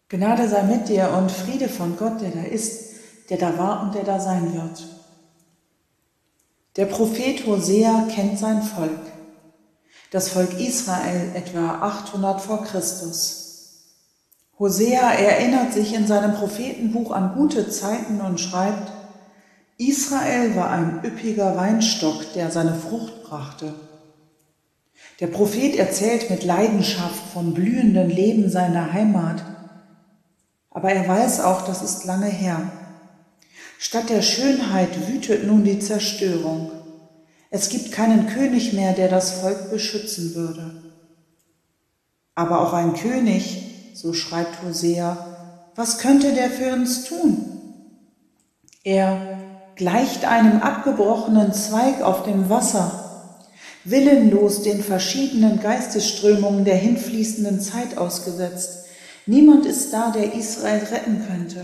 Gnade sei mit dir und Friede von Gott, der da ist, der da war und der da sein wird. Der Prophet Hosea kennt sein Volk, das Volk Israel etwa 800 vor Christus. Hosea erinnert sich in seinem Prophetenbuch an gute Zeiten und schreibt: Israel war ein üppiger Weinstock, der seine Frucht brachte. Der Prophet erzählt mit Leidenschaft vom blühenden Leben seiner Heimat. Aber er weiß auch, das ist lange her. Statt der Schönheit wütet nun die Zerstörung. Es gibt keinen König mehr, der das Volk beschützen würde. Aber auch ein König, so schreibt Hosea, was könnte der für uns tun? Er gleicht einem abgebrochenen Zweig auf dem Wasser, willenlos den verschiedenen Geistesströmungen der hinfließenden Zeit ausgesetzt. Niemand ist da, der Israel retten könnte.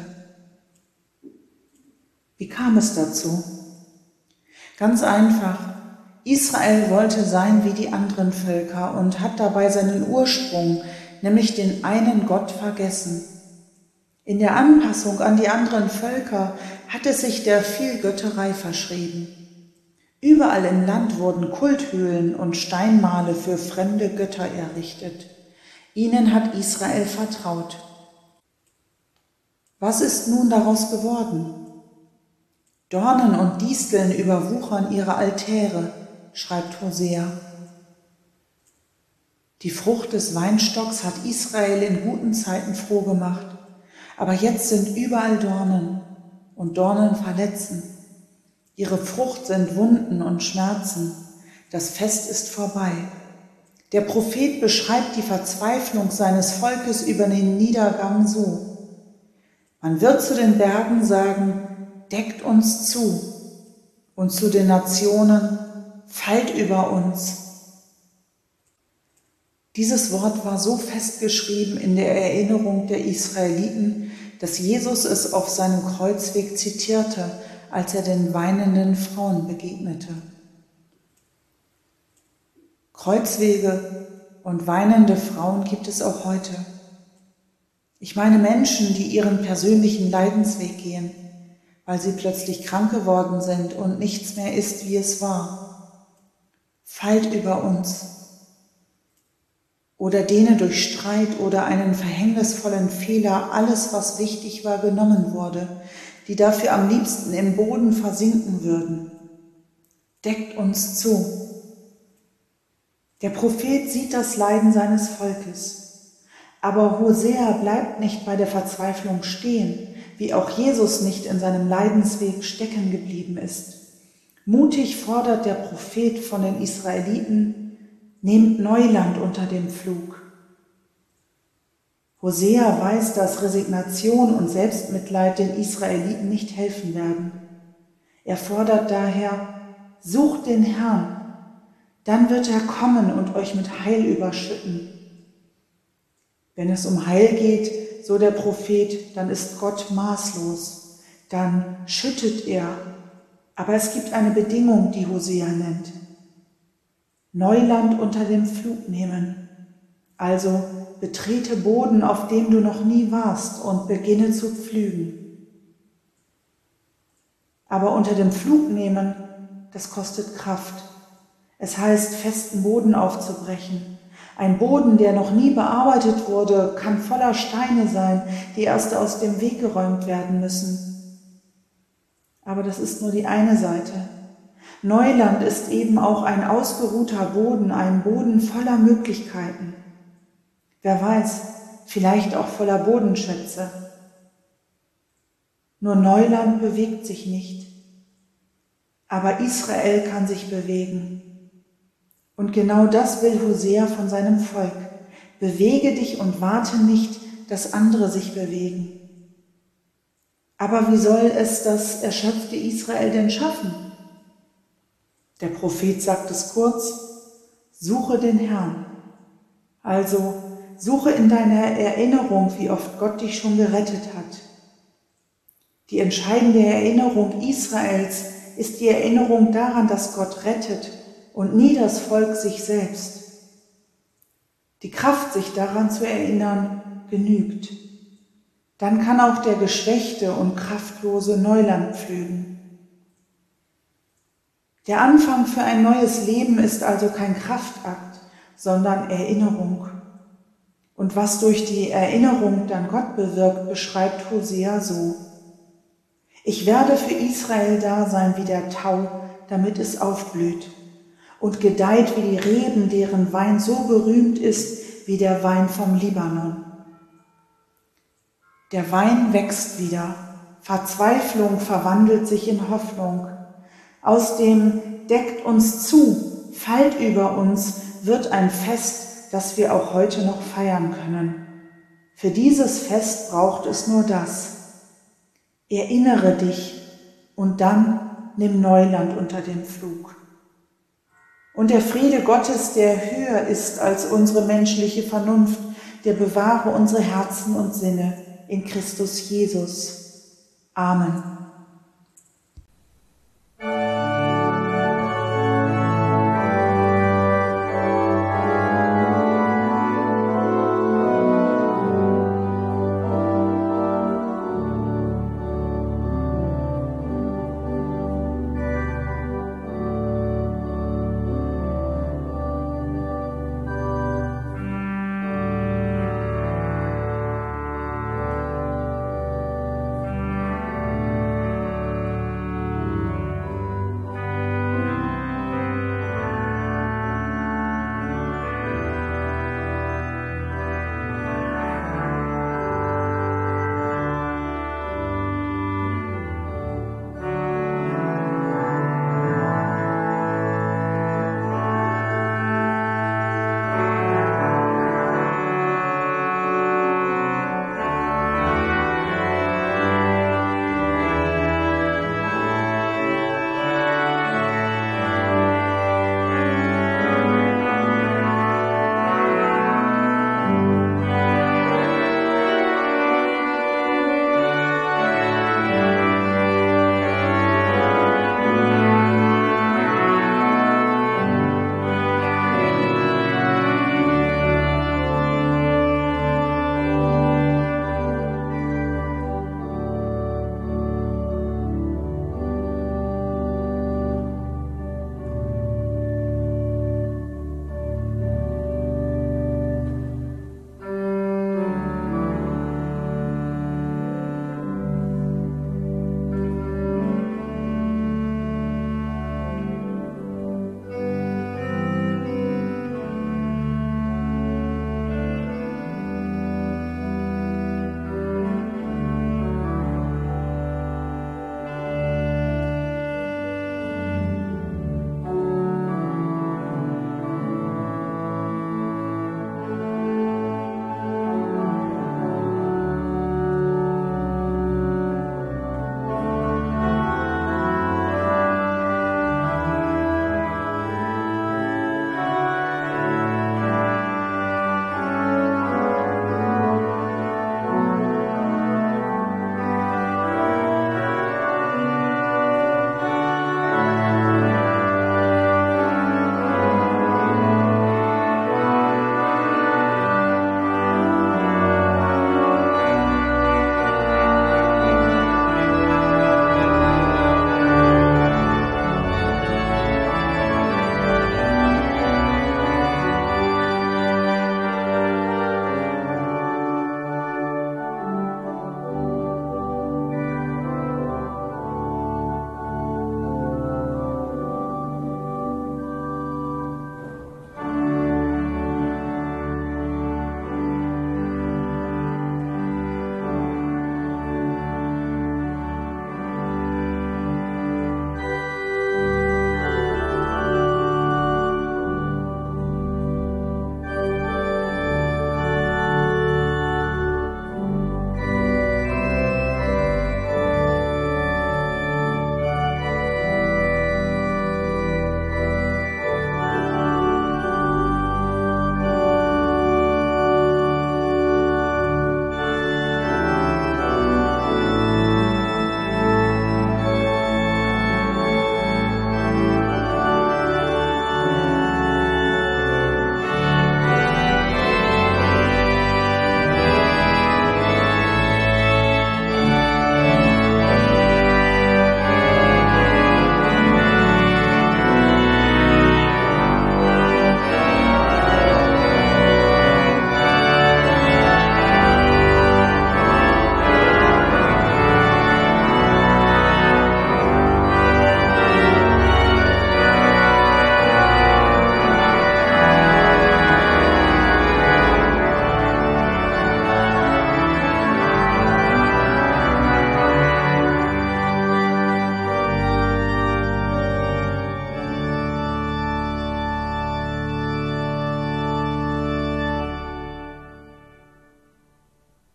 Wie kam es dazu? Ganz einfach. Israel wollte sein wie die anderen Völker und hat dabei seinen Ursprung, nämlich den einen Gott, vergessen. In der Anpassung an die anderen Völker hat es sich der Vielgötterei verschrieben. Überall im Land wurden Kulthöhlen und Steinmale für fremde Götter errichtet. Ihnen hat Israel vertraut. Was ist nun daraus geworden? Dornen und Disteln überwuchern ihre Altäre, schreibt Hosea. Die Frucht des Weinstocks hat Israel in guten Zeiten froh gemacht, aber jetzt sind überall Dornen und Dornen verletzen. Ihre Frucht sind Wunden und Schmerzen. Das Fest ist vorbei. Der Prophet beschreibt die Verzweiflung seines Volkes über den Niedergang so: Man wird zu den Bergen sagen, deckt uns zu, und zu den Nationen, fallt über uns. Dieses Wort war so festgeschrieben in der Erinnerung der Israeliten, dass Jesus es auf seinem Kreuzweg zitierte, als er den weinenden Frauen begegnete. Kreuzwege und weinende Frauen gibt es auch heute. Ich meine Menschen, die ihren persönlichen Leidensweg gehen, weil sie plötzlich krank geworden sind und nichts mehr ist, wie es war. Fallt über uns. Oder denen durch Streit oder einen verhängnisvollen Fehler alles, was wichtig war, genommen wurde, die dafür am liebsten im Boden versinken würden. Deckt uns zu. Der Prophet sieht das Leiden seines Volkes. Aber Hosea bleibt nicht bei der Verzweiflung stehen, wie auch Jesus nicht in seinem Leidensweg stecken geblieben ist. Mutig fordert der Prophet von den Israeliten: Nehmt Neuland unter dem Pflug. Hosea weiß, dass Resignation und Selbstmitleid den Israeliten nicht helfen werden. Er fordert daher: Sucht den Herrn, dann wird er kommen und euch mit Heil überschütten. Wenn es um Heil geht, so der Prophet, dann ist Gott maßlos, dann schüttet er. Aber es gibt eine Bedingung, die Hosea nennt: Neuland unter dem Pflug nehmen. Also betrete Boden, auf dem du noch nie warst, und beginne zu pflügen. Aber unter dem Pflug nehmen, das kostet Kraft. Es heißt, festen Boden aufzubrechen. Ein Boden, der noch nie bearbeitet wurde, kann voller Steine sein, die erst aus dem Weg geräumt werden müssen. Aber das ist nur die eine Seite. Neuland ist eben auch ein ausgeruhter Boden, ein Boden voller Möglichkeiten. Wer weiß, vielleicht auch voller Bodenschätze. Nur Neuland bewegt sich nicht. Aber Israel kann sich bewegen. Und genau das will Hosea von seinem Volk. Bewege dich und warte nicht, dass andere sich bewegen. Aber wie soll es das erschöpfte Israel denn schaffen? Der Prophet sagt es kurz: Suche den Herrn. Also suche in deiner Erinnerung, wie oft Gott dich schon gerettet hat. Die entscheidende Erinnerung Israels ist die Erinnerung daran, dass Gott rettet und nie das Volk sich selbst. Die Kraft, sich daran zu erinnern, genügt. dann kann auch der Geschwächte und Kraftlose Neuland pflügen. Der Anfang für ein neues Leben ist also kein Kraftakt, sondern Erinnerung. Und was durch die Erinnerung dann Gott bewirkt, beschreibt Hosea so: Ich werde für Israel da sein wie der Tau, damit es aufblüht und gedeiht wie die Reben, deren Wein so berühmt ist wie der Wein vom Libanon. Der Wein wächst wieder, Verzweiflung verwandelt sich in Hoffnung. Aus dem deckt uns zu, fällt über uns, wird ein Fest, das wir auch heute noch feiern können. Für dieses Fest braucht es nur das: Erinnere dich und dann nimm Neuland unter dem Pflug. Und der Friede Gottes, der höher ist als unsere menschliche Vernunft, der bewahre unsere Herzen und Sinne in Christus Jesus. Amen.